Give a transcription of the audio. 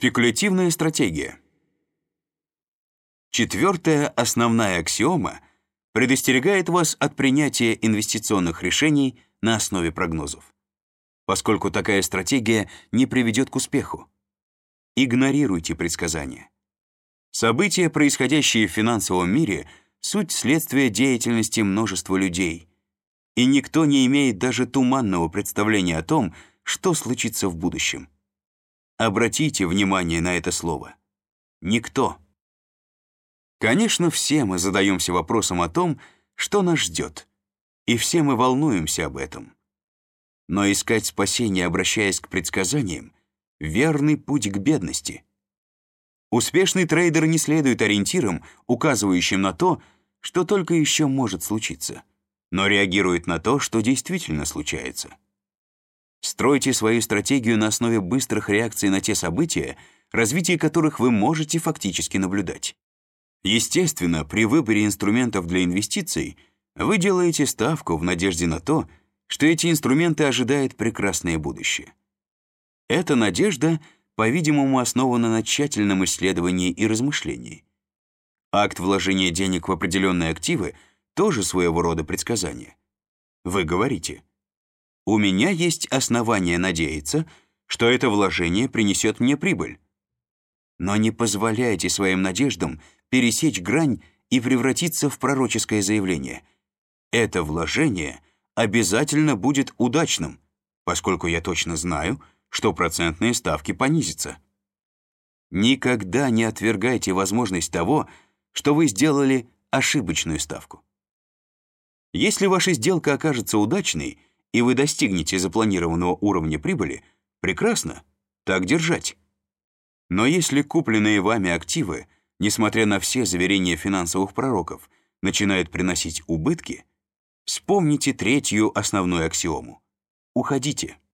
Спекулятивная стратегия. Четвертая основная аксиома предостерегает вас от принятия инвестиционных решений на основе прогнозов, поскольку такая стратегия не приведет к успеху. Игнорируйте предсказания. События, происходящие в финансовом мире, суть следствия деятельности множества людей, и никто не имеет даже туманного представления о том, что случится в будущем. Обратите внимание на это слово. Никто. Конечно, все мы задаемся вопросом о том, что нас ждет, и все мы волнуемся об этом. Но искать спасение, обращаясь к предсказаниям, верный путь к бедности. Успешный трейдер не следует ориентирам, указывающим на то, что только еще может случиться, но реагирует на то, что действительно случается. Стройте свою стратегию на основе быстрых реакций на те события, развитие которых вы можете фактически наблюдать. Естественно, при выборе инструментов для инвестиций вы делаете ставку в надежде на то, что эти инструменты ожидает прекрасное будущее. Эта надежда, по-видимому, основана на тщательном исследовании и размышлении. Акт вложения денег в определенные активы тоже своего рода предсказание. Вы говорите: «У меня есть основания надеяться, что это вложение принесет мне прибыль». Но не позволяйте своим надеждам пересечь грань и превратиться в пророческое заявление. Это вложение обязательно будет удачным, поскольку я точно знаю, что процентные ставки понизятся. Никогда не отвергайте возможность того, что вы сделали ошибочную ставку. Если ваша сделка окажется удачной, и вы достигнете запланированного уровня прибыли, прекрасно, так держать. Но если купленные вами активы, несмотря на все заверения финансовых пророков, начинают приносить убытки, вспомните третью основную аксиому. Уходите.